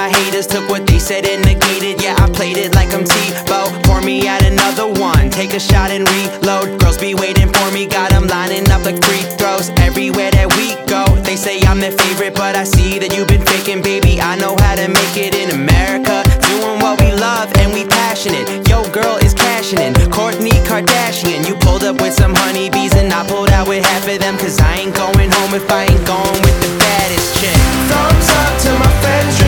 my haters took what they said and negated. Yeah, I played it like I'm Tebow. Pour me out another one, take a shot and reload. Girls be waiting for me, got them lining up like free throws. Everywhere that we go, they say I'm their favorite, but I see that you've been faking, baby. I know how to make it in America, doing what we love and we passionate. Yo, girl is cashing in, Kourtney Kardashian. You pulled up with some honeybees and I pulled out with half of them, cause I ain't going home if I ain't going with the baddest chick. Thumbs up to my friends.